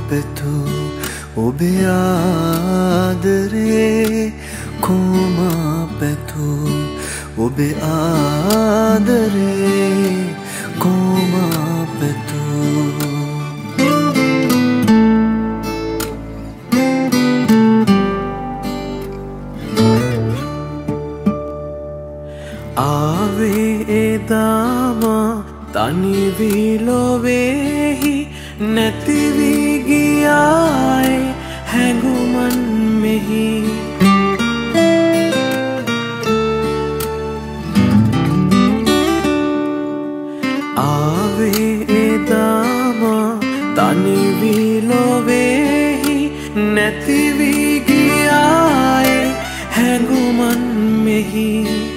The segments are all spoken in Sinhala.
පැතු ඔබේ ආදරේ කොමා පැතු ඔබේ ආදරේ කොමා පැතු ආවේ එදාම තනි වී ලොවේහි නැති වී ගියායි හැඟුමන් මෙහි ආවේ එදාම තනි වී ලොවේහි නැති වී ගියායි හැඟුමන් මෙහි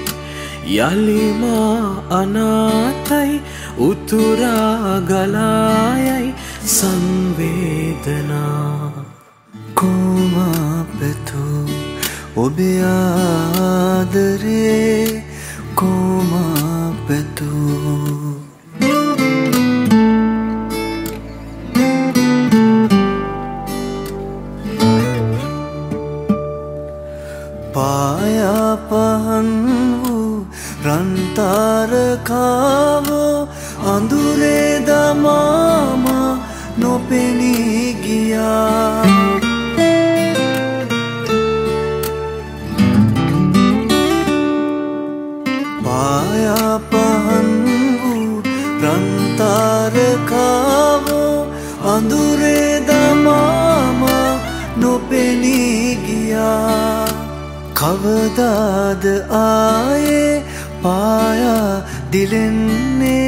යලිමා අනාතයි උතුරා ගලායයි සංවේදනා කොමා පැතු ඔබේ ආදරේ කොමා පැතු පායා පහන් වූ රන්තරකාවෝ අඳුරේ දමාම නොපෙනී ගියා පායා පහන් වූ රන්තරකාවෝ අඳුරේ දමාම නොපෙනී ගියා කවදාද ආයේ පායා දිලෙන්නේ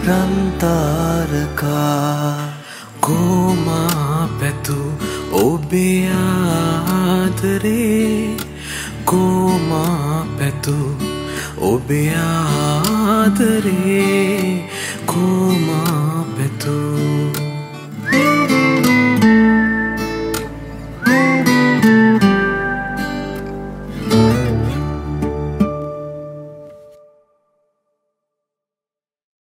රන්තරකා කොමා පැතු ඔබේ ආදරේ කොමා පැතු ඔබේ ආදරේ කොමා පැතු